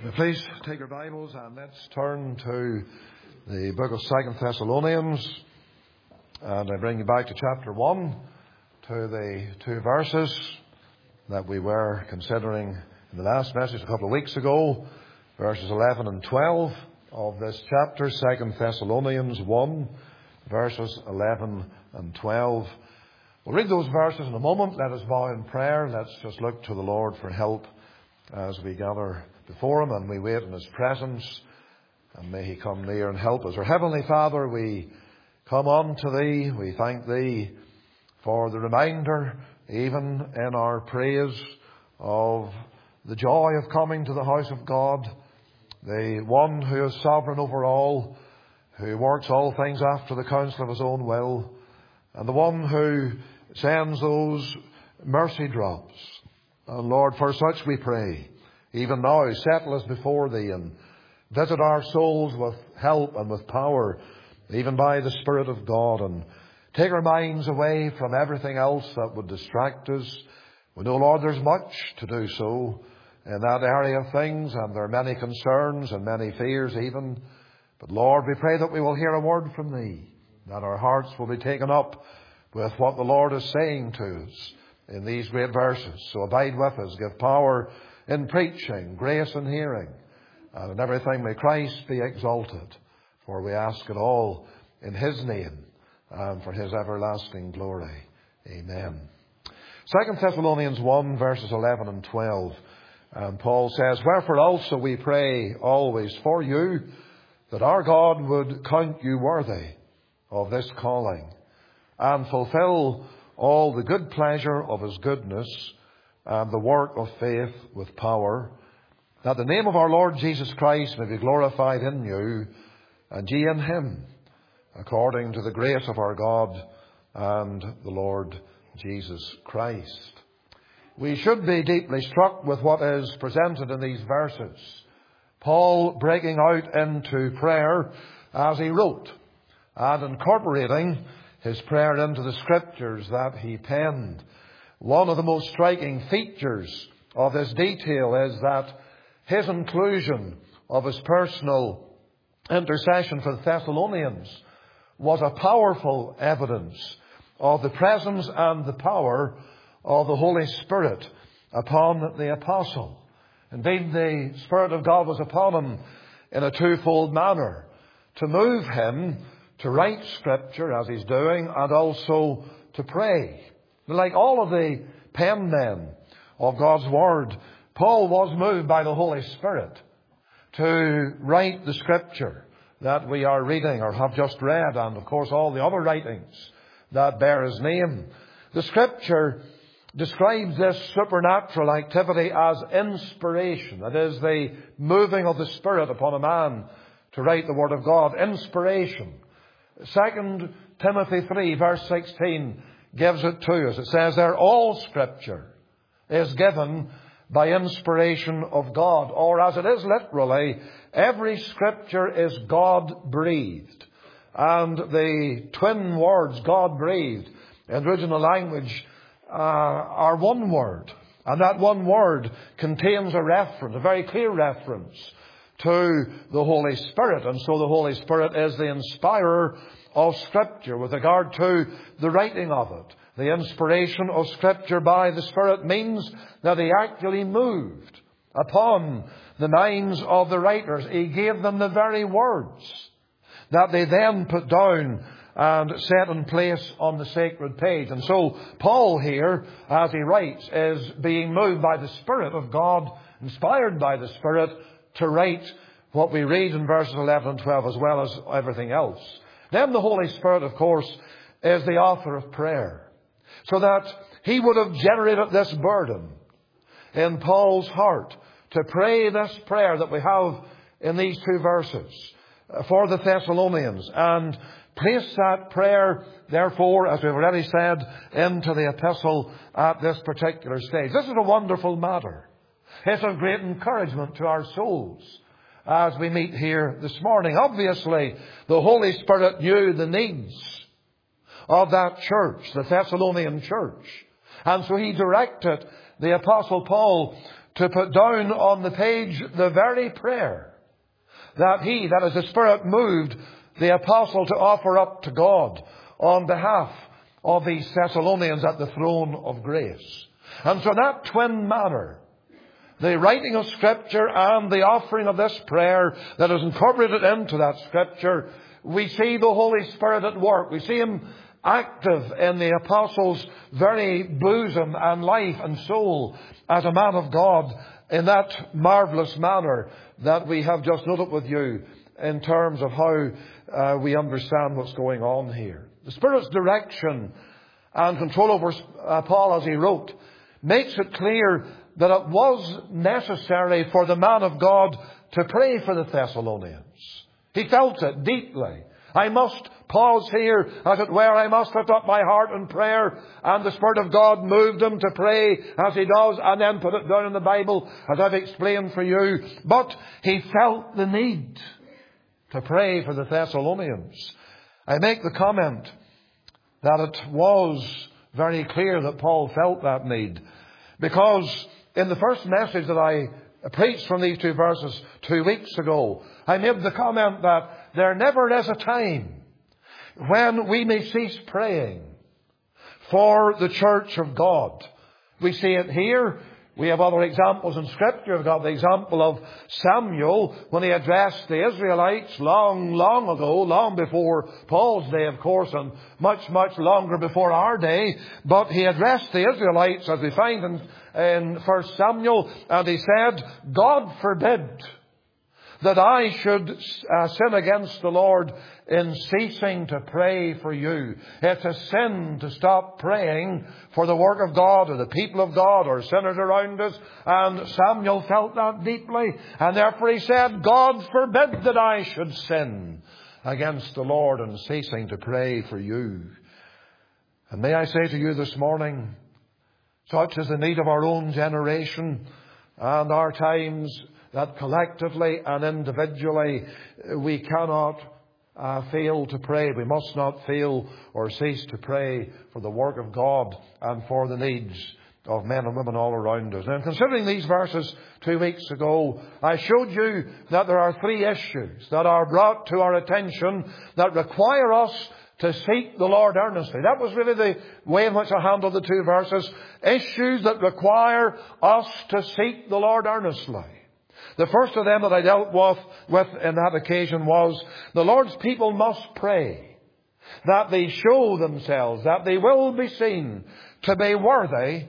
Please take your Bibles and let's turn to the book of 2 Thessalonians. And I bring you back to chapter 1, to the two verses that we were considering in the last message a couple of weeks ago, verses 11 and 12 of this chapter, 2 Thessalonians 1, verses 11 and 12. We'll read those verses in a moment. Let us bow in prayer. Let's just look to the Lord for help as we gather before Him and we wait in His presence, and may He come near and help us. Our Heavenly Father, we come unto Thee. We thank Thee for the reminder, even in our praise, of the joy of coming to the house of God, the one who is sovereign over all, who works all things after the counsel of His own will, and the one who sends those mercy drops. And Lord, for such we pray. Even now, settle us before Thee and visit our souls with help and with power, even by the Spirit of God, and take our minds away from everything else that would distract us. We know, Lord, there's much to do so in that area of things, and there are many concerns and many fears even. But Lord, we pray that we will hear a word from Thee, that our hearts will be taken up with what the Lord is saying to us in these great verses. So abide with us, give power in preaching, grace in hearing, and in everything may Christ be exalted. For we ask it all in His name and for His everlasting glory. Amen. 2 Thessalonians 1 verses 11 and 12. And Paul says, "Wherefore also we pray always for you, that our God would count you worthy of this calling, and fulfill all the good pleasure of His goodness, and the work of faith with power, that the name of our Lord Jesus Christ may be glorified in you, and ye in Him, according to the grace of our God and the Lord Jesus Christ." We should be deeply struck with what is presented in these verses. Paul breaking out into prayer as he wrote, and incorporating his prayer into the Scriptures that he penned. One of the most striking features of this detail is that his inclusion of his personal intercession for the Thessalonians was a powerful evidence of the presence and the power of the Holy Spirit upon the apostle. Indeed, the Spirit of God was upon him in a twofold manner: to move him to write Scripture, as he's doing, and also to pray. Like all of the penmen of God's Word, Paul was moved by the Holy Spirit to write the Scripture that we are reading or have just read, and of course all the other writings that bear his name. The Scripture describes this supernatural activity as inspiration. That is, the moving of the Spirit upon a man to write the Word of God. Inspiration. 2 Timothy 3 verse 16 gives it to us. It says there, all Scripture is given by inspiration of God. Or as it is literally, every Scripture is God-breathed. And the twin words, God-breathed, in the original language are one word. And that one word contains a reference, a very clear reference, to the Holy Spirit. And so the Holy Spirit is the inspirer of Scripture with regard to the writing of it. The inspiration of Scripture by the Spirit means that He actually moved upon the minds of the writers. He gave them the very words that they then put down and set in place on the sacred page. And so Paul here, as he writes, is being moved by the Spirit of God, inspired by the Spirit, to write what we read in verses 11 and 12 as well as everything else. Then the Holy Spirit, of course, is the author of prayer, so that He would have generated this burden in Paul's heart to pray this prayer that we have in these two verses for the Thessalonians, and place that prayer, therefore, as we've already said, into the epistle at this particular stage. This is a wonderful matter. It's of great encouragement to our souls as we meet here this morning. Obviously, the Holy Spirit knew the needs of that church, the Thessalonian church. And so He directed the Apostle Paul to put down on the page the very prayer that he, that is the Spirit, moved the apostle to offer up to God on behalf of these Thessalonians at the throne of grace. And so in that twin manner, the writing of Scripture and the offering of this prayer that is incorporated into that Scripture, we see the Holy Spirit at work. We see Him active in the apostle's very bosom and life and soul as a man of God in that marvellous manner that we have just noted with you in terms of how we understand what's going on here. The Spirit's direction and control over Paul as he wrote makes it clear that it was necessary for the man of God to pray for the Thessalonians. He felt it deeply. I must pause here, as it were. I must lift up my heart in prayer. And the Spirit of God moved him to pray as he does, and then put it down in the Bible, as I've explained for you. But he felt the need to pray for the Thessalonians. I make the comment that it was very clear that Paul felt that need, because in the first message that I preached from these two verses 2 weeks ago, I made the comment that there never is a time when we may cease praying for the church of God. We see it here. We have other examples in Scripture. We've got the example of Samuel when he addressed the Israelites long, long ago, long before Paul's day, of course, and much, much longer before our day. But he addressed the Israelites, as we find in 1 Samuel, and he said, God forbid that I should sin against the Lord in ceasing to pray for you. It's a sin to stop praying for the work of God or the people of God or sinners around us. And Samuel felt that deeply. And therefore he said, God forbid that I should sin against the Lord in ceasing to pray for you. And may I say to you this morning, such is the need of our own generation and our times, that collectively and individually we cannot fail to pray. We must not fail or cease to pray for the work of God and for the needs of men and women all around us. Now, considering these verses 2 weeks ago, I showed you that there are 3 issues that are brought to our attention that require us to seek the Lord earnestly. That was really the way in which I handled the 2 verses. Issues that require us to seek the Lord earnestly. The first of them that I dealt with in that occasion was the Lord's people must pray that they show themselves, that they will be seen to be worthy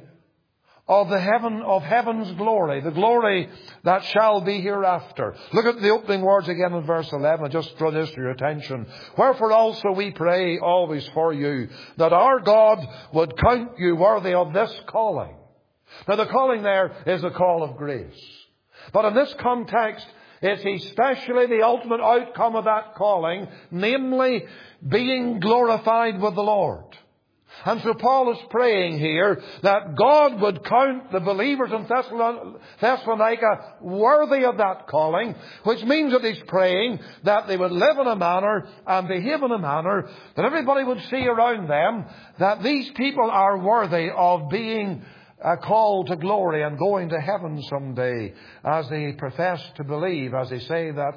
of heaven's glory, the glory that shall be hereafter. Look at the opening words again in verse 11. I just draw this to your attention. Wherefore also we pray always for you, that our God would count you worthy of this calling. Now the calling there is the call of grace. But in this context, it's especially the ultimate outcome of that calling, namely being glorified with the Lord. And so Paul is praying here that God would count the believers in Thessalonica worthy of that calling, which means that he's praying that they would live in a manner and behave in a manner that everybody would see around them that these people are worthy of being called to glory and going to heaven someday, as they profess to believe, as they say that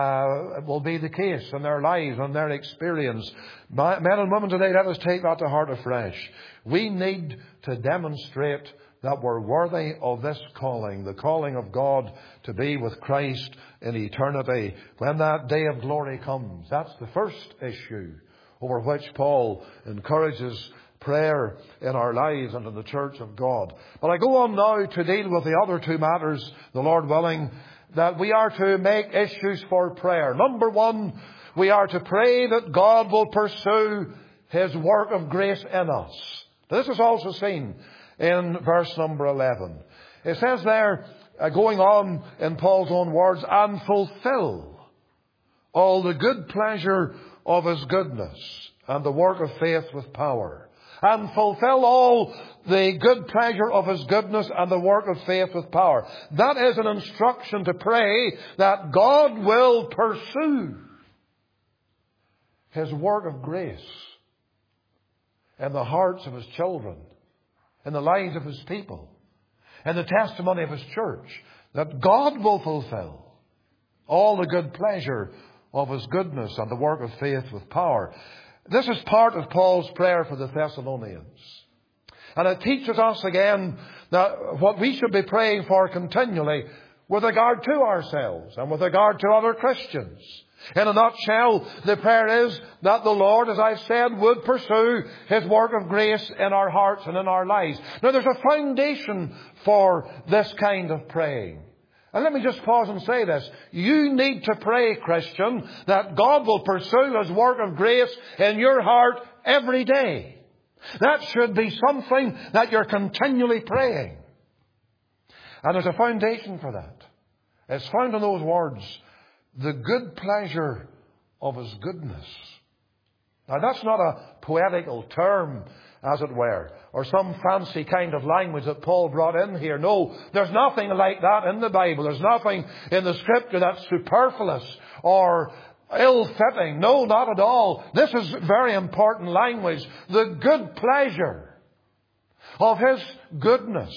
it will be the case in their lives and their experience. Men and women today, let us take that to heart afresh. We need to demonstrate that we're worthy of this calling, the calling of God to be with Christ in eternity when that day of glory comes. That's the first issue over which Paul encourages prayer in our lives and in the church of God. But I go on now to deal with the other 2 matters, the Lord willing, that we are to make issues for prayer. Number 1, we are to pray that God will pursue His work of grace in us. This is also seen in verse number 11. It says there, going on in Paul's own words, and fulfill all the good pleasure of His goodness and the work of faith with power. And fulfill all the good pleasure of His goodness and the work of faith with power. That is an instruction to pray that God will pursue His work of grace in the hearts of His children, in the lives of His people, in the testimony of His church, that God will fulfill all the good pleasure of His goodness and the work of faith with power. This is part of Paul's prayer for the Thessalonians. And it teaches us again that what we should be praying for continually with regard to ourselves and with regard to other Christians. In a nutshell, the prayer is that the Lord, as I've said, would pursue His work of grace in our hearts and in our lives. Now, there's a foundation for this kind of praying. And let me just pause and say this. You need to pray, Christian, that God will pursue His work of grace in your heart every day. That should be something that you're continually praying. And there's a foundation for that. It's found in those words, the good pleasure of His goodness. Now, that's not a poetical term, as it were, or some fancy kind of language that Paul brought in here. No, there's nothing like that in the Bible. There's nothing in the Scripture that's superfluous or ill-fitting. No, not at all. This is very important language. The good pleasure of His goodness.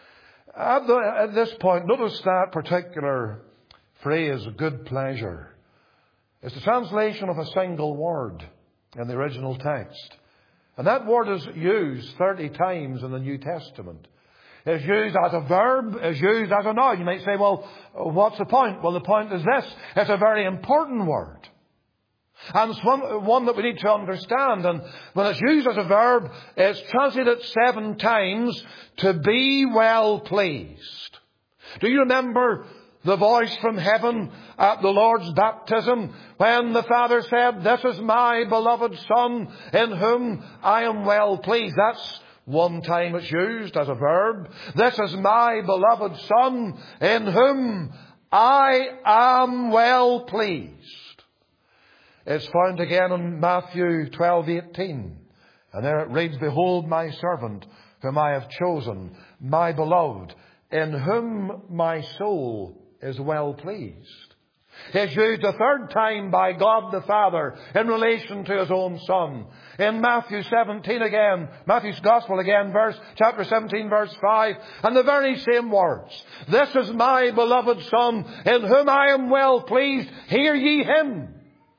At this point, notice that particular phrase, good pleasure. It's the translation of a single word in the original text. And that word is used 30 times in the New Testament. It's used as a verb, it's used as a noun. You might say, well, what's the point? Well, the point is this. It's a very important word. And it's one that we need to understand. And when it's used as a verb, it's translated 7 times, to be well pleased. Do you remember the voice from heaven at the Lord's baptism when the Father said, "This is my beloved Son in whom I am well pleased"? That's one time it's used as a verb. This is my beloved Son in whom I am well pleased. It's found again in Matthew 12:18. And there it reads, "Behold my servant whom I have chosen, my beloved, in whom my soul is well pleased." It's used a 3rd time by God the Father in relation to His own Son. In Matthew 17 again, Matthew's Gospel again, chapter 17, verse 5, and the very same words. "This is my beloved Son, in whom I am well pleased. Hear ye Him."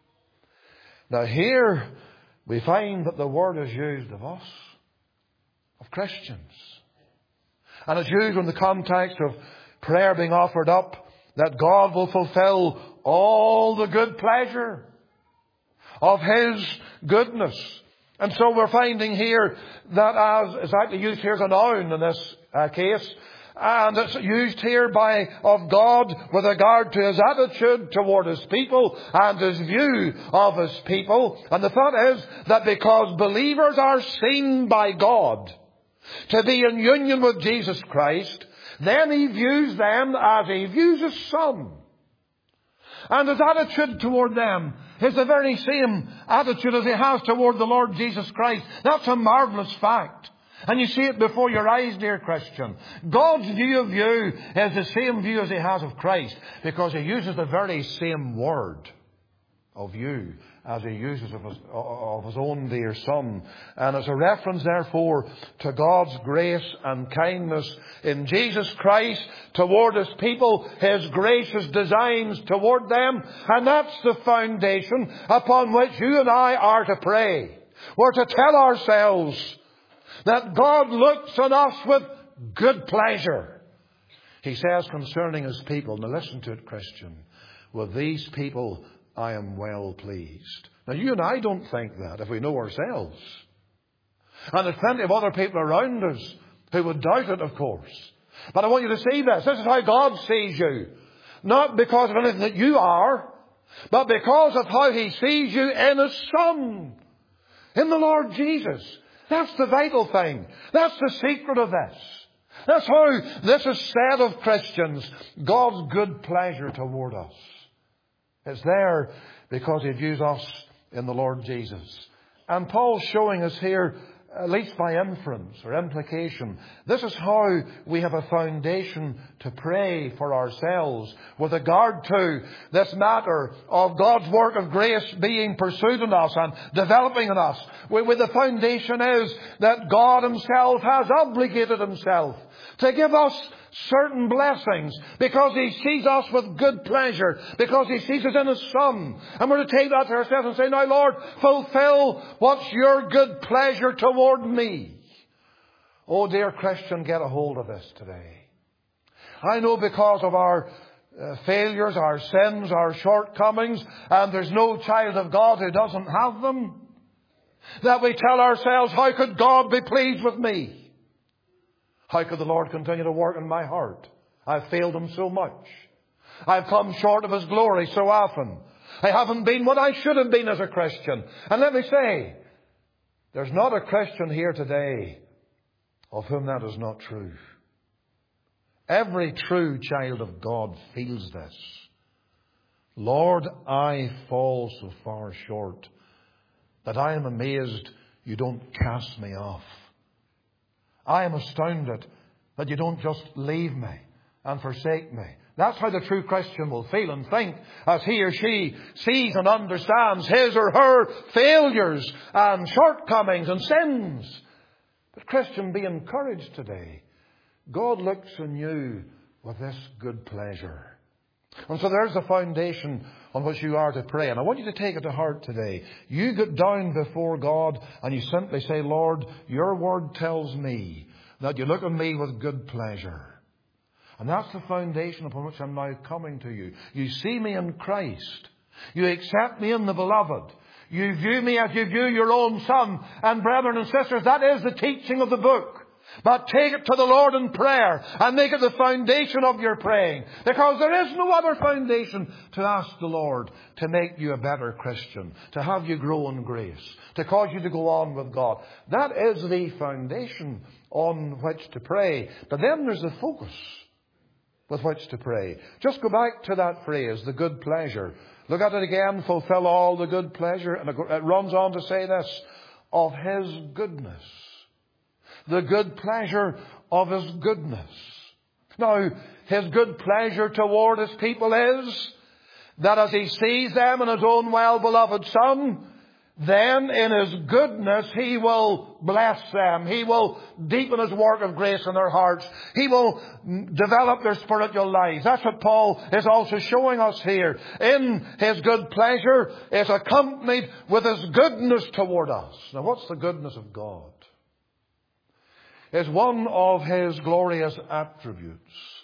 Now here we find that the word is used of us, of Christians. And it's used in the context of prayer being offered up, that God will fulfill all the good pleasure of His goodness. And so we're finding here that it's actually used here as a noun in this case. And it's used here of God with regard to His attitude toward His people and His view of His people. And the thought is that because believers are seen by God to be in union with Jesus Christ, then He views them as He views His Son. And His attitude toward them is the very same attitude as He has toward the Lord Jesus Christ. That's a marvelous fact. And you see it before your eyes, dear Christian. God's view of you is the same view as He has of Christ, because He uses the very same word of you as He uses of His own dear Son. And as a reference, therefore, to God's grace and kindness in Jesus Christ toward His people, His gracious designs toward them. And that's the foundation upon which you and I are to pray. We're to tell ourselves that God looks on us with good pleasure. He says concerning His people, now listen to it, Christian, "With these people I am well pleased." Now you and I don't think that if we know ourselves. And there's plenty of other people around us who would doubt it, of course. But I want you to see this. This is how God sees you. Not because of anything that you are, but because of how He sees you in His Son, in the Lord Jesus. That's the vital thing. That's the secret of this. That's how this is said of Christians. God's good pleasure toward us. It's there because He views us in the Lord Jesus. And Paul's showing us here, at least by inference or implication, this is how we have a foundation to pray for ourselves with regard to this matter of God's work of grace being pursued in us and developing in us. Where the foundation is that God Himself has obligated Himself to give us certain blessings, because He sees us with good pleasure, because He sees us in His Son. And we're to take that to ourselves and say, now Lord, fulfill what's your good pleasure toward me. Oh, dear Christian, get a hold of this today. I know because of our failures, our sins, our shortcomings, and there's no child of God who doesn't have them, that we tell ourselves, how could God be pleased with me? How could the Lord continue to work in my heart? I've failed Him so much. I've come short of His glory so often. I haven't been what I should have been as a Christian. And let me say, there's not a Christian here today of whom that is not true. Every true child of God feels this. Lord, I fall so far short that I am amazed you don't cast me off. I am astounded that you don't just leave me and forsake me. That's how the true Christian will feel and think as he or she sees and understands his or her failures and shortcomings and sins. But Christian, be encouraged today. God looks on you with this good pleasure. And so there's the foundation on which you are to pray. And I want you to take it to heart today. You get down before God and you simply say, Lord, your word tells me that you look on me with good pleasure. And that's the foundation upon which I'm now coming to you. You see me in Christ. You accept me in the Beloved. You view me as you view your own Son. And brethren and sisters, that is the teaching of the book. But take it to the Lord in prayer and make it the foundation of your praying. Because there is no other foundation to ask the Lord to make you a better Christian, to have you grow in grace, to cause you to go on with God. That is the foundation on which to pray. But then there's the focus with which to pray. Just go back to that phrase, the good pleasure. Look at it again, fulfill all the good pleasure. And it runs on to say this, of His goodness. The good pleasure of His goodness. Now, His good pleasure toward His people is that as He sees them in His own well-beloved Son, then in His goodness He will bless them. He will deepen His work of grace in their hearts. He will develop their spiritual lives. That's what Paul is also showing us here. In His good pleasure is accompanied with His goodness toward us. Now, what's the goodness of God? Is one of His glorious attributes.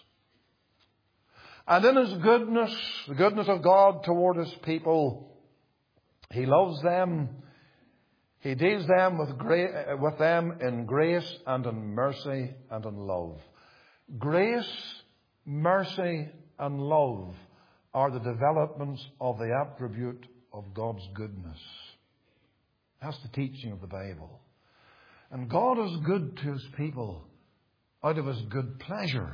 And in His goodness, the goodness of God toward His people, He loves them. He deals them with them in grace and in mercy and in love. Grace, mercy and love are the developments of the attribute of God's goodness. That's the teaching of the Bible. And God is good to His people out of His good pleasure.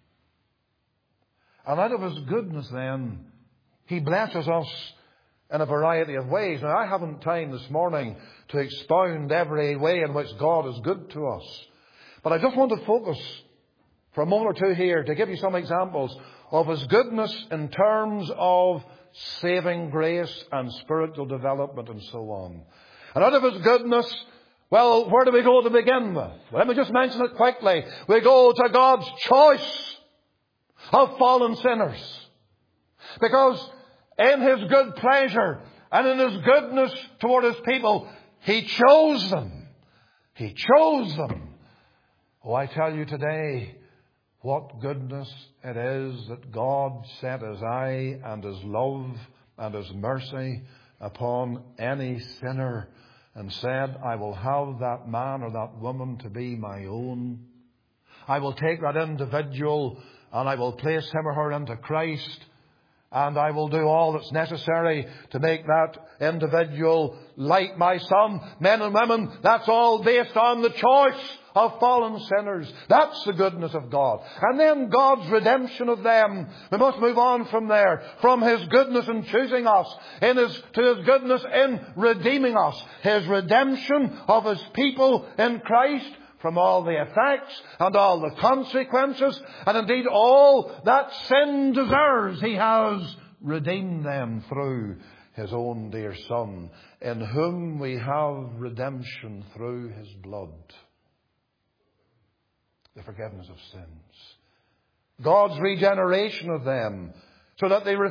And out of His goodness then, He blesses us in a variety of ways. Now, I haven't time this morning to expound every way in which God is good to us. But I just want to focus for a moment or two here to give you some examples of His goodness in terms of saving grace and spiritual development and so on. And out of His goodness, well, where do we go to begin with? Well, let me just mention it quickly. We go to God's choice of fallen sinners. Because in His good pleasure and in His goodness toward His people, He chose them. He chose them. Oh, I tell you today, what goodness it is that God set His eye and His love and His mercy upon any sinner and said, I will have that man or that woman to be my own. I will take that individual and I will place him or her into Christ. And I will do all that's necessary to make that individual like my Son. Men and women, that's all based on the choice of fallen sinners. That's the goodness of God. And then God's redemption of them. We must move on from there. From His goodness in choosing us to His goodness in redeeming us. His redemption of His people in Christ from all the effects and all the consequences and indeed all that sin deserves. He has redeemed them through His own dear Son, in whom we have redemption through His blood. the forgiveness of sins. God's regeneration of them, so that they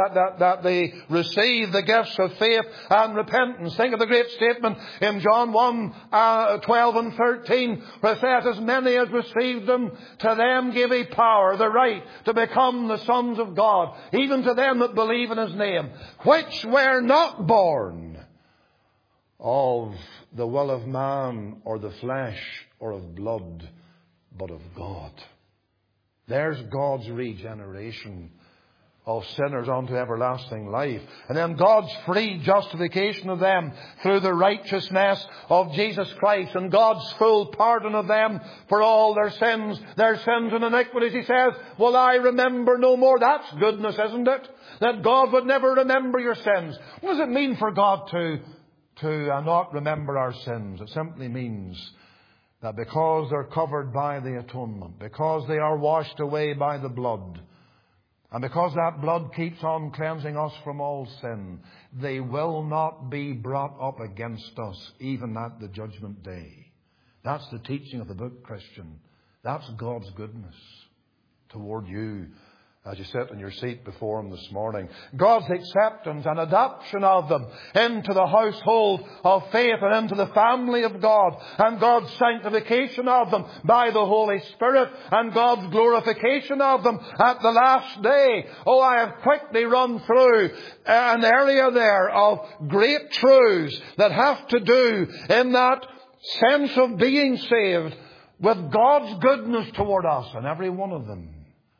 receive the gifts of faith and repentance. Think of the great statement in John 1:12 and 13, where it says, as many as received them, to them gave he power, the right, to become the sons of God, even to them that believe in his name, which were not born of the will of man, or the flesh, or of blood, but of God. There's God's regeneration of sinners unto everlasting life. And then God's free justification of them through the righteousness of Jesus Christ, and God's full pardon of them for all their sins and iniquities. He says, will I remember no more? That's goodness, isn't it? That God would never remember your sins. What does it mean for God to not remember our sins? It simply means that because they're covered by the atonement, because they are washed away by the blood, and because that blood keeps on cleansing us from all sin, they will not be brought up against us even at the judgment day. That's the teaching of the book, Christian. That's God's goodness toward you as you sit in your seat before Him this morning. God's acceptance and adoption of them into the household of faith and into the family of God, and God's sanctification of them by the Holy Spirit, and God's glorification of them at the last day. Oh, I have quickly run through an area there of great truths that have to do in that sense of being saved with God's goodness toward us, and every one of them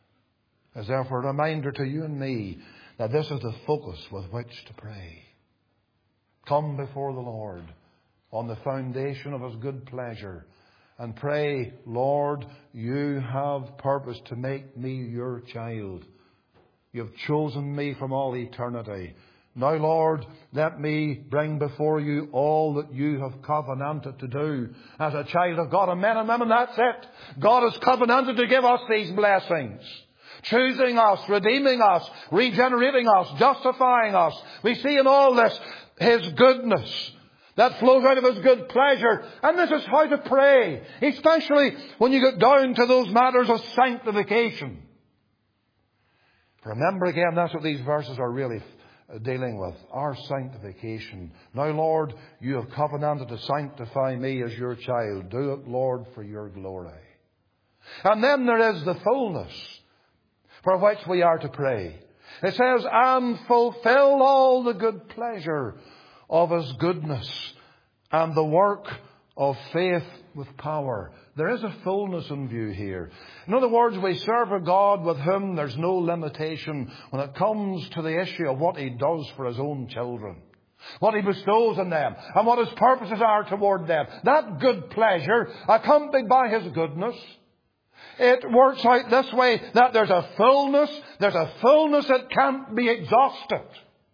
is therefore a reminder to you and me that this is the focus with which to pray. Come before the Lord on the foundation of His good pleasure and pray, Lord, you have purpose to make me your child. You have chosen me from all eternity. Now, Lord, let me bring before you all that you have covenanted to do as a child of God. And men and women, that's it. God has covenanted to give us these blessings. Choosing us, redeeming us, regenerating us, justifying us. We see in all this His goodness that flows out of His good pleasure. And this is how to pray, especially when you get down to those matters of sanctification. Remember again, that's what these verses are really dealing with. Our sanctification. Now, Lord, you have covenanted to sanctify me as your child. Do it, Lord, for your glory. And then there is the fullness for which we are to pray. It says, and fulfill all the good pleasure of His goodness and the work of faith with power. There is a fullness in view here. In other words, we serve a God with whom there's no limitation when it comes to the issue of what He does for His own children, what He bestows on them, and what His purposes are toward them. That good pleasure, accompanied by His goodness, it works out this way, that there's a fullness that can't be exhausted.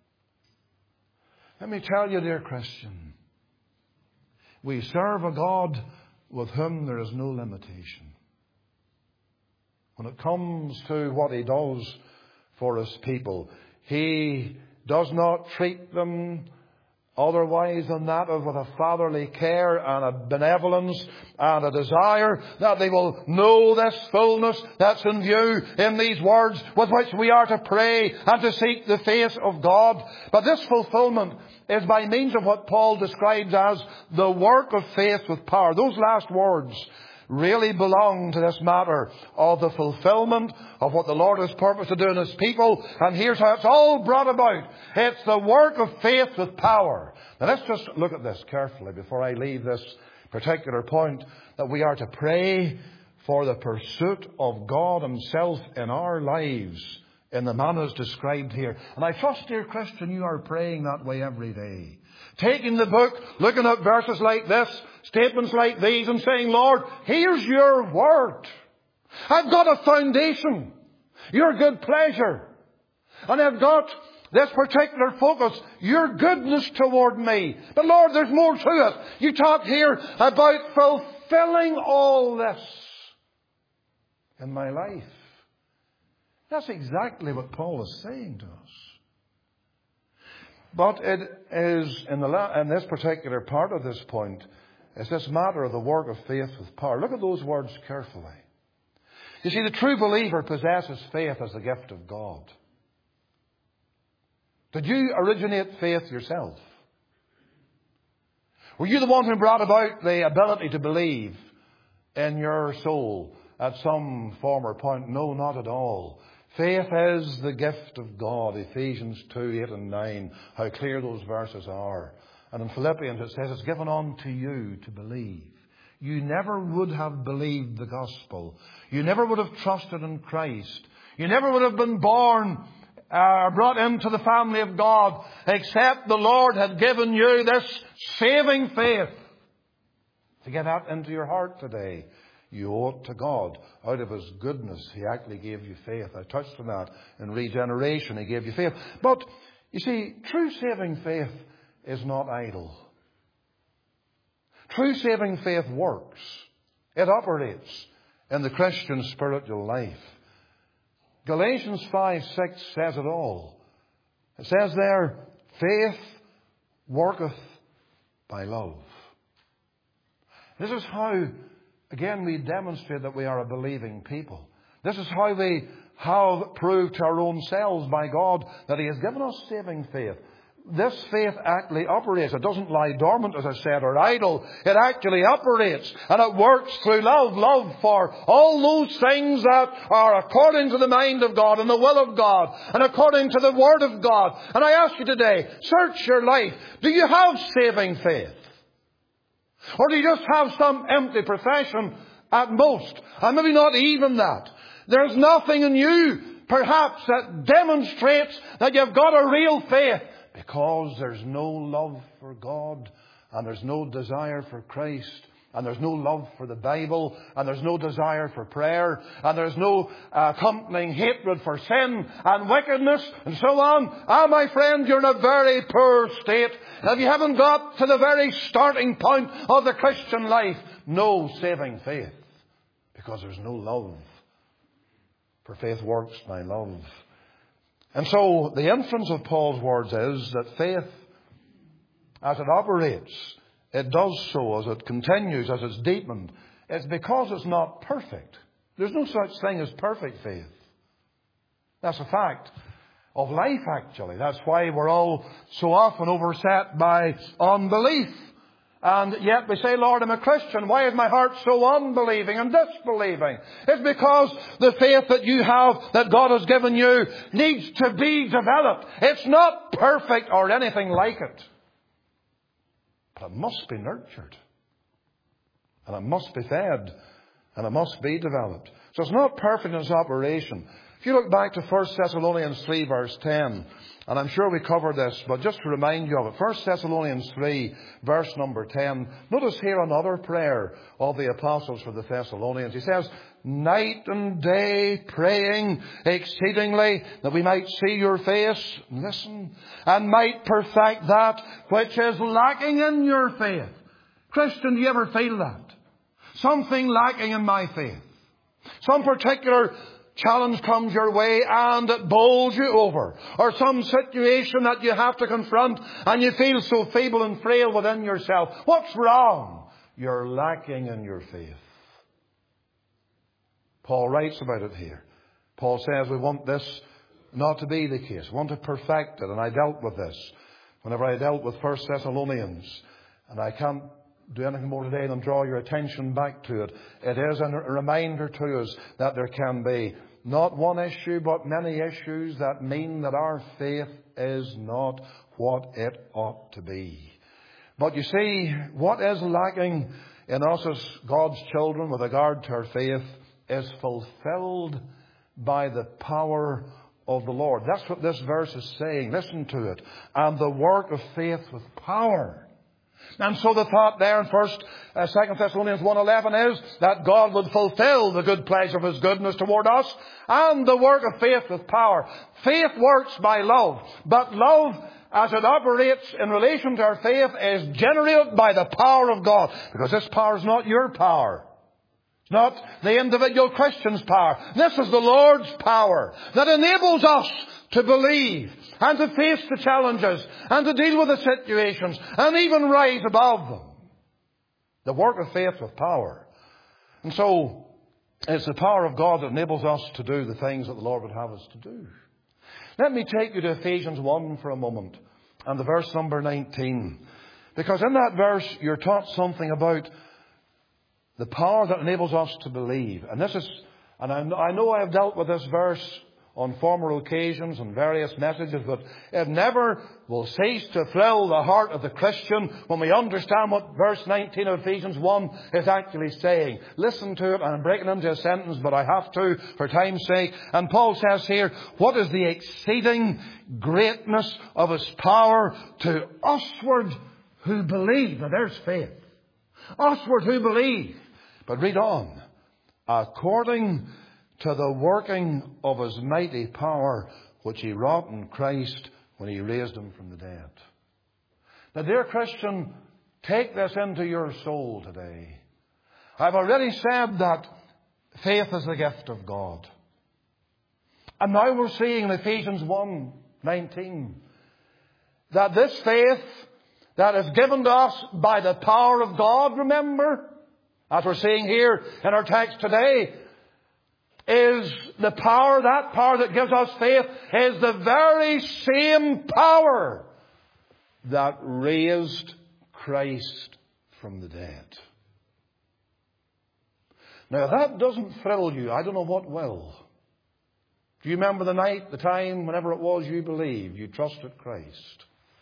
Let me tell you, dear Christian, we serve a God with whom there is no limitation. When it comes to what He does for His people, He does not treat them otherwise than that of with a fatherly care and a benevolence and a desire that they will know this fullness that's in view in these words with which we are to pray and to seek the face of God. But this fulfillment is by means of what Paul describes as the work of faith with power. Those last words really belong to this matter of the fulfillment of what the Lord has purposed to do in His people. And here's how it's all brought about. It's the work of faith with power. Now let's just look at this carefully before I leave this particular point, that we are to pray for the pursuit of God Himself in our lives in the manner described here. And I trust, dear Christian, you are praying that way every day. Taking the book, looking at verses like this, statements like these, and saying, Lord, here's your word. I've got a foundation, your good pleasure. And I've got this particular focus, your goodness toward me. But Lord, there's more to it. You talk here about fulfilling all this in my life. That's exactly what Paul is saying to us. But it is, in this particular part of this point, is this matter of the work of faith with power. Look at those words carefully. You see, the true believer possesses faith as the gift of God. Did you originate faith yourself? Were you the one who brought about the ability to believe in your soul at some former point? No, not at all. Faith is the gift of God. Ephesians 2, 8 and 9. How clear those verses are. And in Philippians it says it's given unto you to believe. You never would have believed the gospel. You never would have trusted in Christ. You never would have been born or brought into the family of God except the Lord had given you this saving faith. To get that into your heart today, you owe it to God. Out of His goodness, He actually gave you faith. I touched on that in regeneration. He gave you faith. But, you see, true saving faith is not idle. True saving faith works. It operates in the Christian spiritual life. Galatians 5:6 says it all. It says there, faith worketh by love. This is how, again, we demonstrate that we are a believing people. This is how we have proved to our own selves by God that He has given us saving faith. This faith actually operates. It doesn't lie dormant, as I said, or idle. It actually operates. And it works through love. Love for all those things that are according to the mind of God and the will of God and according to the Word of God. And I ask you today, search your life. Do you have saving faith? Or do you just have some empty profession at most? And maybe not even that. There's nothing in you, perhaps, that demonstrates that you've got a real faith. Because there's no love for God, and there's no desire for Christ, and there's no love for the Bible, and there's no desire for prayer, and there's no accompanying hatred for sin and wickedness, and so on. Ah, my friend, you're in a very poor state. And if you haven't got to the very starting point of the Christian life, no saving faith. Because there's no love. For faith works by love. And so the inference of Paul's words is that faith, as it operates, it does so, as it continues, as it's deepened. It's because it's not perfect. There's no such thing as perfect faith. That's a fact of life, actually. That's why we're all so often overset by unbelief. And yet we say, Lord, I'm a Christian. Why is my heart so unbelieving and disbelieving? It's because the faith that you have, that God has given you, needs to be developed. It's not perfect or anything like it. But it must be nurtured. And it must be fed. And it must be developed. So it's not perfect in its operation. If you look back to 1 Thessalonians 3 verse 10, and I'm sure we covered this, but just to remind you of it, 1 Thessalonians 3 verse number 10, notice here another prayer of the apostles for the Thessalonians. He says, night and day praying exceedingly that we might see your face, listen, and might perfect that which is lacking in your faith. Christian, do you ever feel that? Something lacking in my faith. Some particular challenge comes your way and it bowls you over. Or some situation that you have to confront and you feel so feeble and frail within yourself. What's wrong? You're lacking in your faith. Paul writes about it here. Paul says we want this not to be the case. We want to perfect it. And I dealt with this whenever I dealt with 1 Thessalonians. And I can't do anything more today than draw your attention back to it. It is a reminder to us that there can be not one issue, but many issues that mean that our faith is not what it ought to be. But you see, what is lacking in us as God's children with regard to our faith is fulfilled by the power of the Lord. That's what this verse is saying. Listen to it. And the work of faith with power. And so the thought there in 2 Thessalonians 1:11 is that God would fulfill the good pleasure of His goodness toward us and the work of faith with power. Faith works by love, but love as it operates in relation to our faith is generated by the power of God, because this power is not your power. It's not the individual Christian's power. This is the Lord's power that enables us to believe and to face the challenges and to deal with the situations and even rise above them. The work of faith with power. And so, it's the power of God that enables us to do the things that the Lord would have us to do. Let me take you to Ephesians 1 for a moment, and the verse number 19. Because in that verse, you're taught something about the power that enables us to believe. And this is, and I know I have dealt with this verse on former occasions and various messages, but it never will cease to thrill the heart of the Christian when we understand what verse 19 of Ephesians 1 is actually saying. Listen to it, and I'm breaking into a sentence, but I have to for time's sake. And Paul says here, what is the exceeding greatness of His power to usward who believe? Now there's faith. Usward who believe. But read on. According to the working of His mighty power, which He wrought in Christ when He raised Him from the dead. Now, dear Christian, take this into your soul today. I've already said that faith is the gift of God. And now we're seeing in Ephesians 1:19 that this faith that is given to us by the power of God, remember, as we're seeing here in our text today, is the power, that power that gives us faith, is the very same power that raised Christ from the dead. Now, if that doesn't thrill you, I don't know what will. Do you remember the night, the time, whenever it was you believed, you trusted Christ?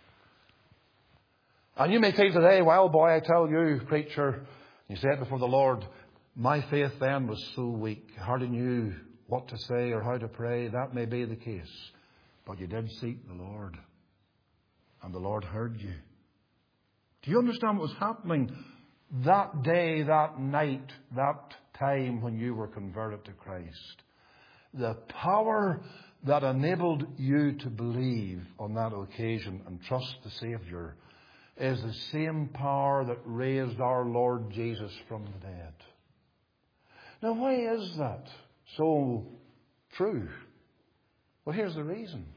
And you may feel today, well, boy, I tell you, preacher, you said before the Lord, my faith then was so weak. I hardly knew what to say or how to pray. That may be the case. But you did seek the Lord. And the Lord heard you. Do you understand what was happening that day, that night, that time when you were converted to Christ? The power that enabled you to believe on that occasion and trust the Saviour is the same power that raised our Lord Jesus from the dead. Now, why is that so true? Well, here's the reason.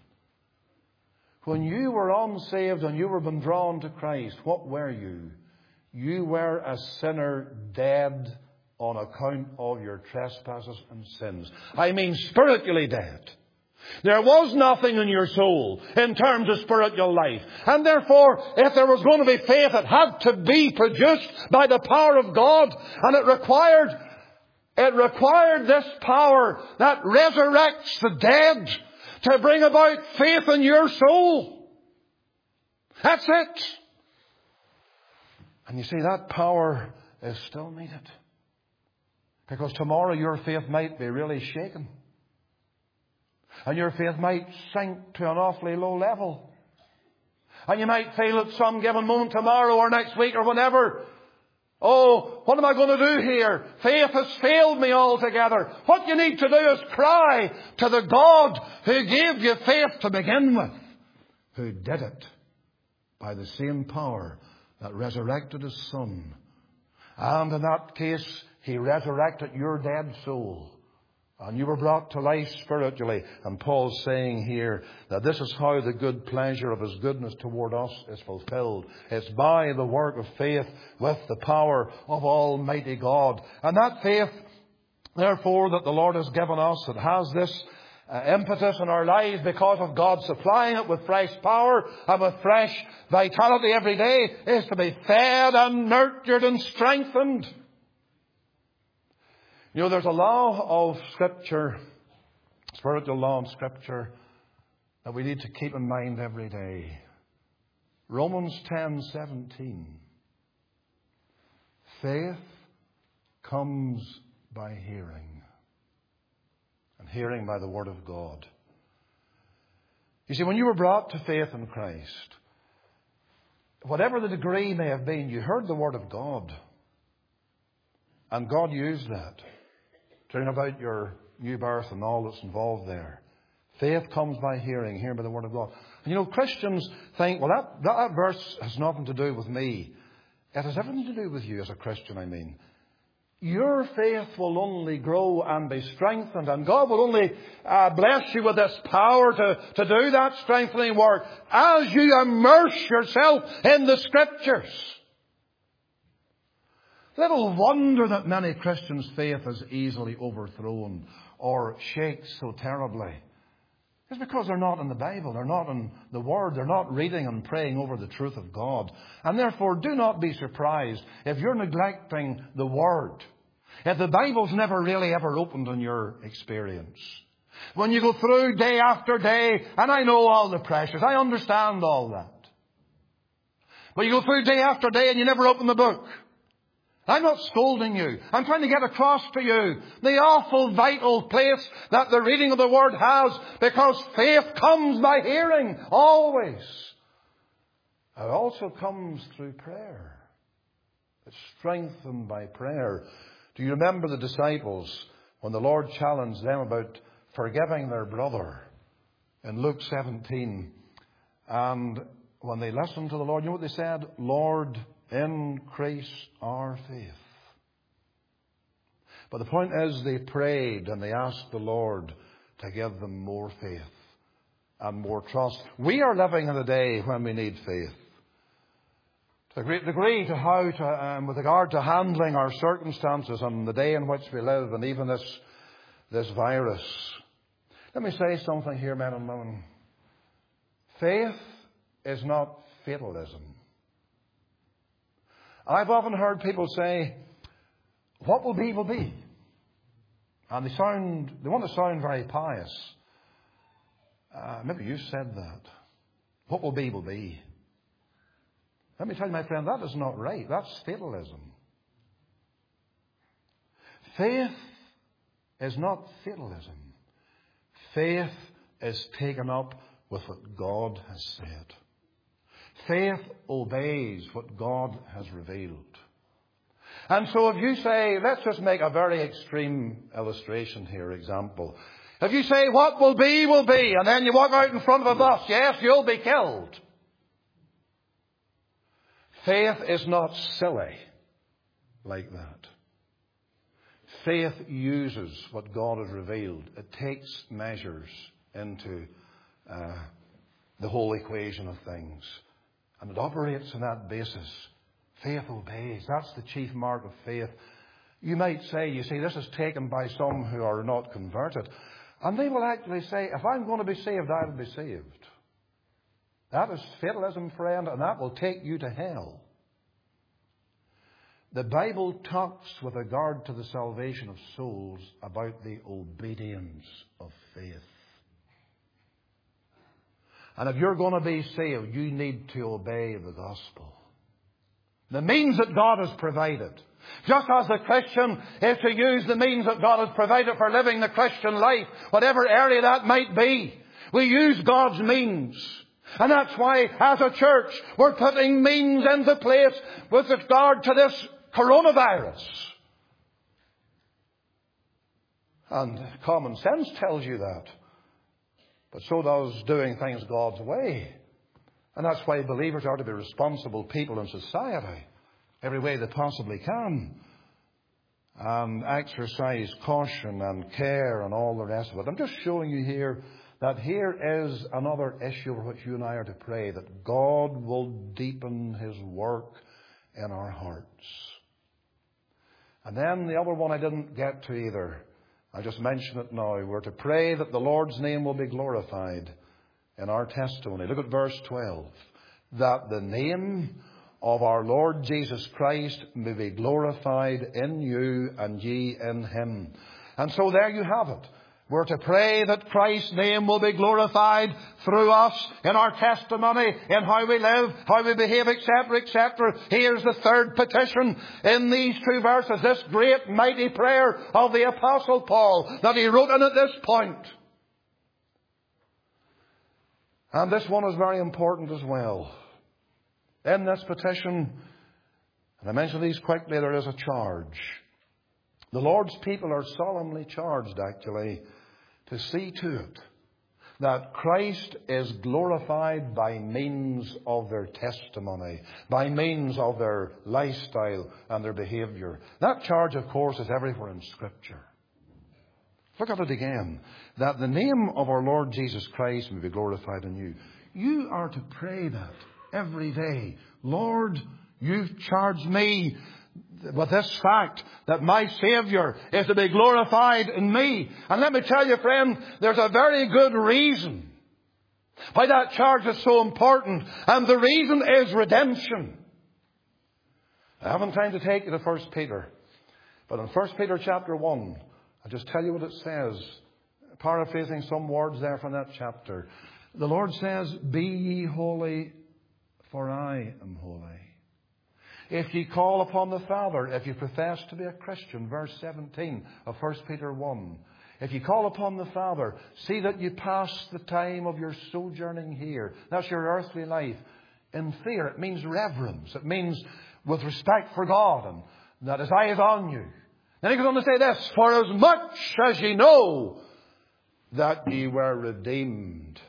When you were unsaved and you were being drawn to Christ, what were you? You were a sinner dead on account of your trespasses and sins. I mean spiritually dead. There was nothing in your soul in terms of spiritual life. And therefore, if there was going to be faith, it had to be produced by the power of God. And it required this power that resurrects the dead to bring about faith in your soul. That's it. And you see, that power is still needed. Because tomorrow your faith might be really shaken. And your faith might sink to an awfully low level. And you might feel at some given moment tomorrow or next week or whenever, oh, what am I going to do here? Faith has failed me altogether. What you need to do is cry to the God who gave you faith to begin with, who did it by the same power that resurrected His Son. And in that case, He resurrected your dead soul. And you were brought to life spiritually. And Paul's saying here that this is how the good pleasure of His goodness toward us is fulfilled. It's by the work of faith with the power of Almighty God. And that faith, therefore, that the Lord has given us, that has this impetus in our lives because of God supplying it with fresh power and with fresh vitality every day, is to be fed and nurtured and strengthened. You know, there's a law of Scripture, spiritual law in Scripture, that we need to keep in mind every day. Romans 10:17. Faith comes by hearing, and hearing by the Word of God. You see, when you were brought to faith in Christ, whatever the degree may have been, you heard the Word of God. And God used that to bring about your new birth and all that's involved there. Faith comes by hearing, hearing by the Word of God. And you know, Christians think, well, that verse has nothing to do with me. It has everything to do with you as a Christian, I mean. Your faith will only grow and be strengthened, and God will only bless you with this power to do that strengthening work as you immerse yourself in the Scriptures. Little wonder that many Christians' faith is easily overthrown or shakes so terribly. It's because they're not in the Bible, they're not in the Word, they're not reading and praying over the truth of God. And therefore, do not be surprised if you're neglecting the Word, if the Bible's never really ever opened in your experience. When you go through day after day, and I know all the pressures, I understand all that. But you go through day after day and you never open the book. I'm not scolding you. I'm trying to get across to you the awful vital place that the reading of the Word has, because faith comes by hearing, always. It also comes through prayer. It's strengthened by prayer. Do you remember the disciples when the Lord challenged them about forgiving their brother in Luke 17? And when they listened to the Lord, you know what they said? Lord, increase our faith. But the point is, they prayed and they asked the Lord to give them more faith and more trust. We are living in a day when we need faith. To a great degree, to how to, with regard to handling our circumstances and the day in which we live, and even this virus. Let me say something here, men and women. Faith is not fatalism. I've often heard people say, what will be, will be. And they want to sound very pious. Maybe you said that. What will be, will be. Let me tell you, my friend, that is not right. That's fatalism. Faith is not fatalism. Faith is taken up with what God has said. Faith obeys what God has revealed. And so if you say, let's just make a very extreme illustration here, example. If you say, what will be, and then you walk out in front of a bus, yes, you'll be killed. Faith is not silly like that. Faith uses what God has revealed. It takes measures into the whole equation of things. And it operates on that basis. Faith obeys. That's the chief mark of faith. You might say, you see, this is taken by some who are not converted. And they will actually say, if I'm going to be saved, I'll be saved. That is fatalism, friend, and that will take you to hell. The Bible talks with regard to the salvation of souls about the obedience of faith. And if you're going to be saved, you need to obey the gospel. The means that God has provided. Just as the Christian is to use the means that God has provided for living the Christian life, whatever area that might be, we use God's means. And that's why, as a church, we're putting means into place with regard to this coronavirus. And common sense tells you that. But so does doing things God's way. And that's why believers are to be responsible people in society, every way they possibly can. And exercise caution and care and all the rest of it. I'm just showing you here that here is another issue for which you and I are to pray, that God will deepen His work in our hearts. And then the other one I didn't get to either. I just mention it now. We're to pray that the Lord's name will be glorified in our testimony. Look at verse 12. That the name of our Lord Jesus Christ may be glorified in you and ye in Him. And so there you have it. We're to pray that Christ's name will be glorified through us in our testimony, in how we live, how we behave, etc., etc. Here's the third petition in these two verses, this great mighty prayer of the Apostle Paul that he wrote in at this point. And this one is very important as well. In this petition, and I mention these quickly, there is a charge. The Lord's people are solemnly charged, actually, to see to it that Christ is glorified by means of their testimony, by means of their lifestyle and their behavior. That charge, of course, is everywhere in Scripture. Look at it again. That the name of our Lord Jesus Christ may be glorified in you. You are to pray that every day. Lord, you've charged me with this fact that my Saviour is to be glorified in me. And let me tell you, friend, there's a very good reason why that charge is so important. And the reason is redemption. I haven't time to take you to 1 Peter. But in 1 Peter chapter 1, I'll just tell you what it says. Paraphrasing some words there from that chapter. The Lord says, "Be ye holy, for I am holy. If ye call upon the Father," if you profess to be a Christian, verse 17 of 1 Peter 1. "If ye call upon the Father, see that ye pass the time of your sojourning here." That's your earthly life. In fear, it means reverence. It means with respect for God, and that His eye is on you. Then he goes on to say this, "For as much as ye know that ye were redeemed,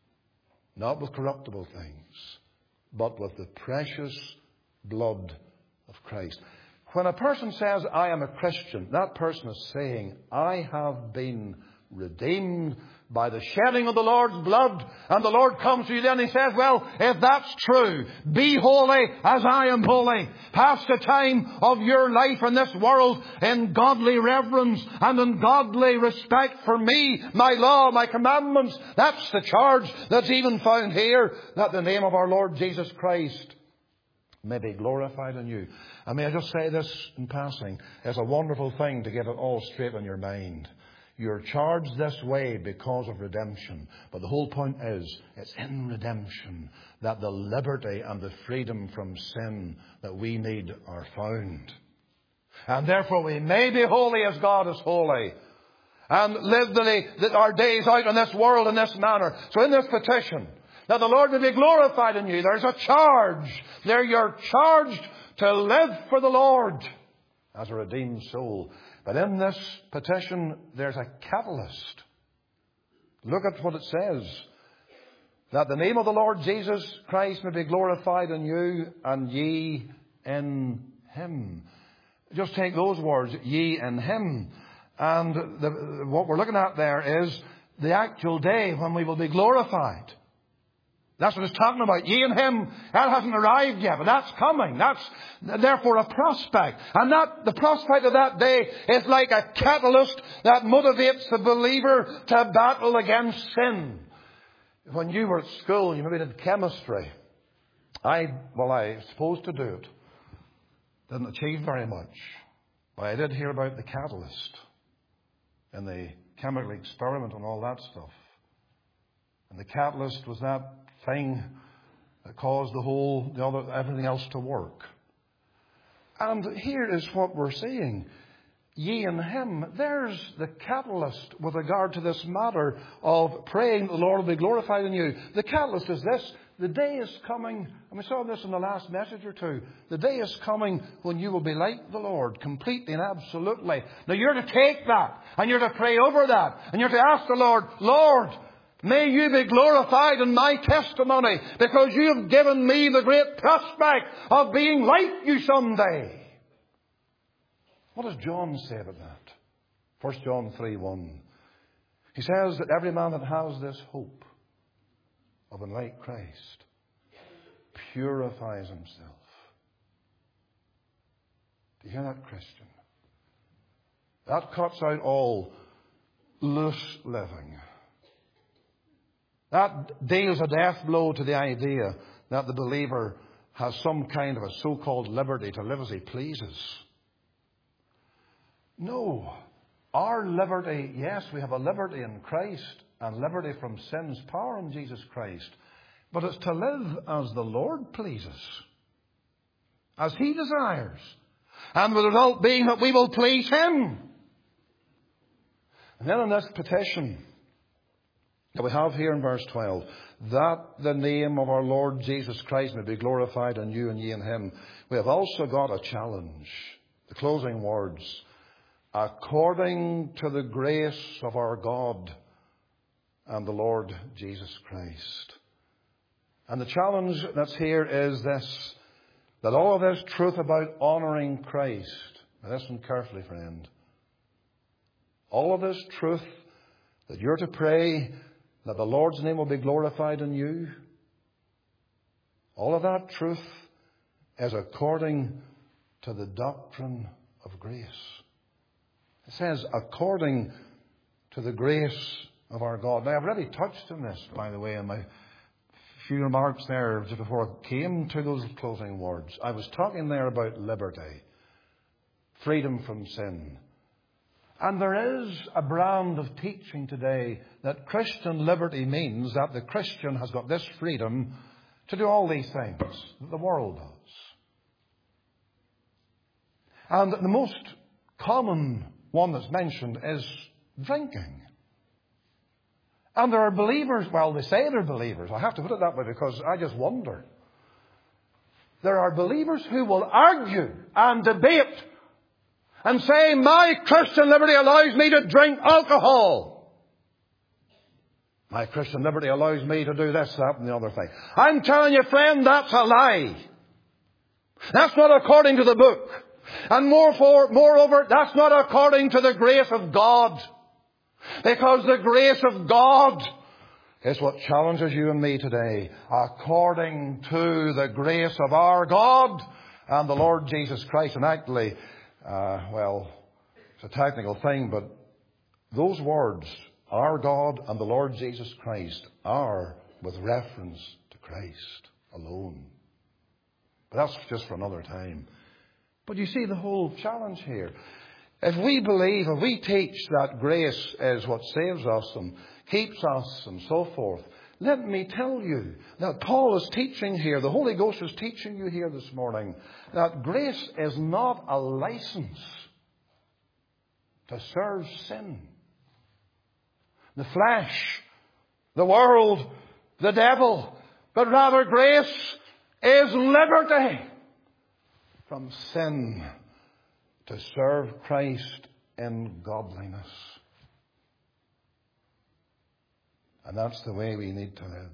not with corruptible things, but with the precious blood of Christ." When a person says, "I am a Christian," that person is saying, "I have been redeemed by the shedding of the Lord's blood." And the Lord comes to you then and He says, "Well, if that's true, be holy as I am holy. Pass the time of your life in this world in godly reverence and in godly respect for me, my law, my commandments." That's the charge that's even found here, that the name of our Lord Jesus Christ may be glorified in you. And may I just say this in passing, it's a wonderful thing to get it all straight in your mind. You're charged this way because of redemption. But the whole point is, it's in redemption that the liberty and the freedom from sin that we need are found. And therefore we may be holy as God is holy, and live our days out in this world in this manner. So in this petition, that the Lord may be glorified in you, there's a charge. There you're charged to live for the Lord as a redeemed soul. But in this petition, there's a catalyst. Look at what it says. That the name of the Lord Jesus Christ may be glorified in you, and ye in Him. Just take those words, ye in Him. And what we're looking at there is the actual day when we will be glorified. That's what it's talking about. Ye and Him. That hasn't arrived yet, but that's coming. That's therefore a prospect. And the prospect of that day is like a catalyst that motivates the believer to battle against sin. When you were at school, you maybe did chemistry. I was supposed to do it. Didn't achieve very much. But I did hear about the catalyst and the chemical experiment and all that stuff. And the catalyst was that thing that caused everything else to work. And here is what we're seeing. Ye in Him. There's the catalyst with regard to this matter of praying the Lord will be glorified in you. The catalyst is this. The day is coming, and we saw this in the last message or two. The day is coming when you will be like the Lord, completely and absolutely. Now you're to take that, and you're to pray over that, and you're to ask the Lord, "Lord, may you be glorified in my testimony, because you have given me the great prospect of being like you someday." What does John say about that? 1 John 3:1. He says that every man that has this hope of being like Christ purifies himself. Do you hear that, Christian? That cuts out all loose living. That deals a death blow to the idea that the believer has some kind of a so-called liberty to live as he pleases. No. Our liberty, yes, we have a liberty in Christ and liberty from sin's power in Jesus Christ. But it's to live as the Lord pleases, as He desires. And the result being that we will please Him. And then in this petition that we have here in verse 12, that the name of our Lord Jesus Christ may be glorified in you and ye in Him, we have also got a challenge. The closing words, according to the grace of our God and the Lord Jesus Christ. And the challenge that's here is this, that all of this truth about honouring Christ, now listen carefully, friend, all of this truth that you're to pray that the Lord's name will be glorified in you, all of that truth is according to the doctrine of grace. It says, according to the grace of our God. Now, I've already touched on this, by the way, in my few remarks there just before I came to those closing words. I was talking there about liberty, freedom from sin. And there is a brand of teaching today that Christian liberty means that the Christian has got this freedom to do all these things that the world does. And the most common one that's mentioned is drinking. And there are believers, well, they say they're believers. I have to put it that way because I just wonder. There are believers who will argue and debate and say, my Christian liberty allows me to drink alcohol. My Christian liberty allows me to do this, that, and the other thing. I'm telling you, friend, that's a lie. That's not according to the book. And moreover, that's not according to the grace of God. Because the grace of God is what challenges you and me today. According to the grace of our God and the Lord Jesus Christ. And actually, it's a technical thing, but those words, our God and the Lord Jesus Christ, are with reference to Christ alone. But that's just for another time. But you see the whole challenge here. If we believe, if we teach that grace is what saves us and keeps us and so forth, let me tell you that Paul is teaching here, the Holy Ghost is teaching you here this morning, that grace is not a license to serve sin, the flesh, the world, the devil, but rather grace is liberty from sin to serve Christ in godliness. And that's the way we need to live.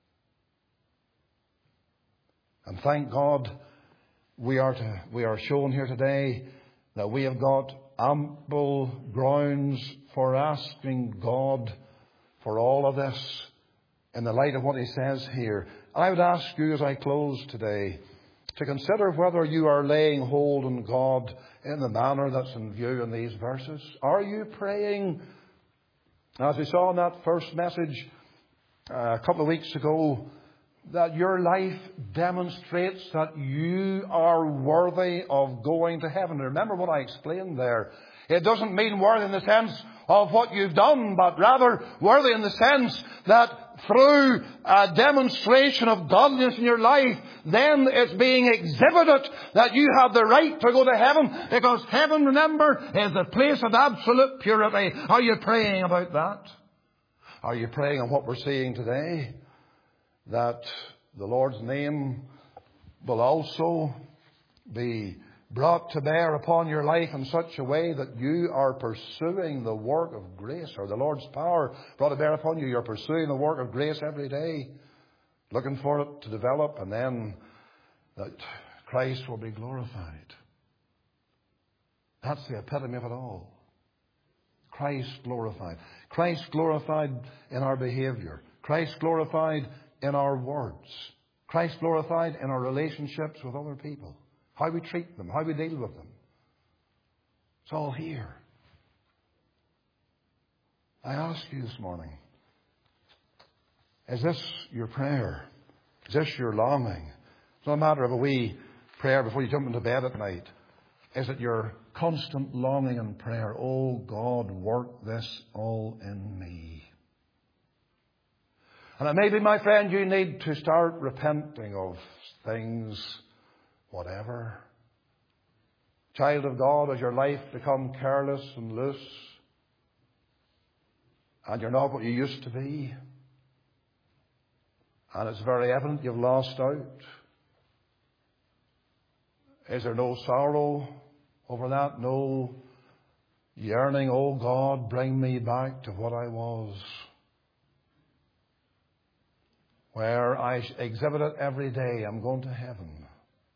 And thank God we are shown here today that we have got ample grounds for asking God for all of this in the light of what He says here. I would ask you as I close today to consider whether you are laying hold on God in the manner that's in view in these verses. Are you praying, as we saw in that first message a couple of weeks ago, that your life demonstrates that you are worthy of going to heaven? Remember what I explained there. It doesn't mean worthy in the sense of what you've done, but rather worthy in the sense that through a demonstration of godliness in your life, then it's being exhibited that you have the right to go to heaven. Because heaven, remember, is the place of absolute purity. Are you praying about that? Are you praying on what we're seeing today? That the Lord's name will also be brought to bear upon your life in such a way that you are pursuing the work of grace, or the Lord's power brought to bear upon you. You're pursuing the work of grace every day, looking for it to develop, and then that Christ will be glorified. That's the epitome of it all. Christ glorified. Christ glorified in our behavior. Christ glorified in our words. Christ glorified in our relationships with other people. How we treat them, how we deal with them. It's all here. I ask you this morning, is this your prayer? Is this your longing? It's not a matter of a wee prayer before you jump into bed at night. Is it your constant longing and prayer? Oh God, work this all in me. And it may be, my friend, you need to start repenting of things, whatever. Child of God, has your life become careless and loose? And you're not what you used to be? And it's very evident you've lost out. Is there no sorrow over that? No yearning, oh God, bring me back to what I was, where I exhibit it every day. I'm going to heaven.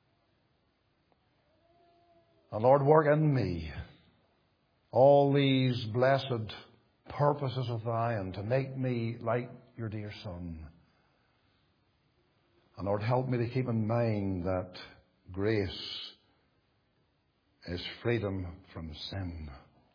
And Lord, work in me all these blessed purposes of Thine to make me like your dear Son. And Lord, help me to keep in mind that grace is freedom from sin.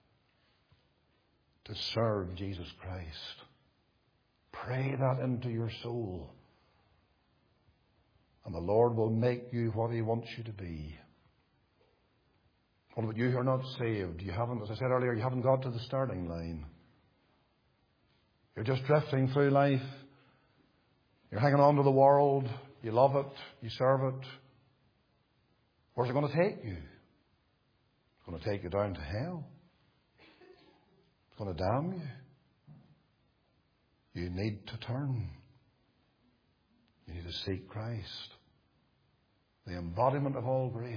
To serve Jesus Christ. Pray that into your soul. And the Lord will make you what He wants you to be. What about you who are not saved? You haven't, as I said earlier, you haven't got to the starting line. You're just drifting through life. You're hanging on to the world. You love it. You serve it. Where's it going to take you? It's going to take you down to hell. It's going to damn you. You need to turn. You need to seek Christ. The embodiment of all grace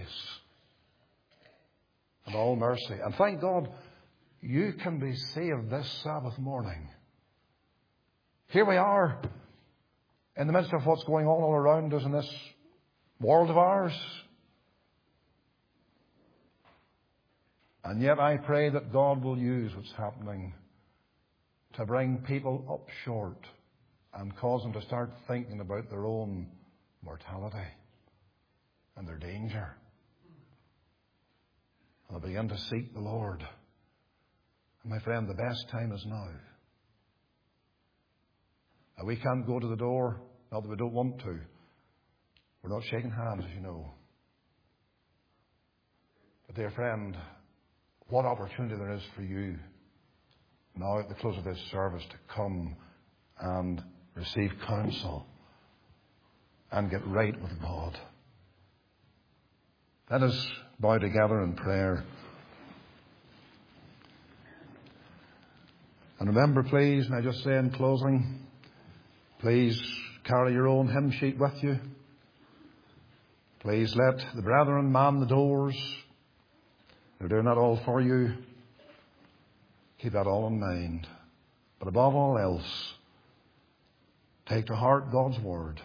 and all mercy. And thank God, you can be saved this Sabbath morning. Here we are, in the midst of what's going on all around us in this world of ours. And yet I pray that God will use what's happening to bring people up short and cause them to start thinking about their own mortality and their danger. And they'll begin to seek the Lord. And my friend, the best time is now. And we can't go to the door, not that we don't want to. We're not shaking hands, as you know. But dear friend, what opportunity there is for you now at the close of this service to come and receive counsel and get right with God. Let us bow together in prayer. And remember, please, and I just say in closing, please carry your own hymn sheet with you. Please let the brethren man the doors. They're doing that all for you. Keep that all in mind. But above all else, take to heart God's word.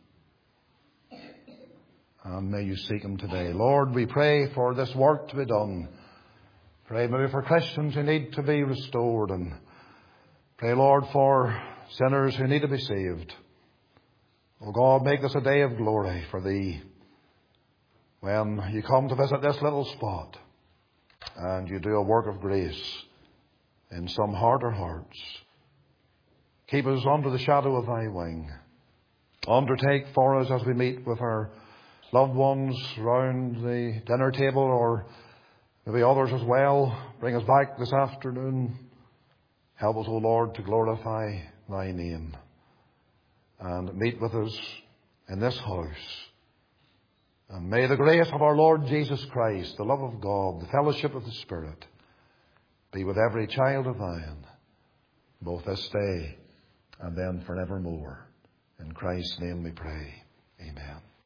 And may you seek Him today. Lord, we pray for this work to be done. Pray maybe for Christians who need to be restored. And pray, Lord, for sinners who need to be saved. Oh God, make this a day of glory for Thee. When you come to visit this little spot and you do a work of grace in some harder hearts, keep us under the shadow of Thy wing. Undertake for us as we meet with our loved ones round the dinner table, or maybe others as well. Bring us back this afternoon. Help us, O Lord, to glorify Thy name. And meet with us in this house. And may the grace of our Lord Jesus Christ, the love of God, the fellowship of the Spirit, be with every child of Thine, both this day and then forevermore. In Christ's name we pray. Amen.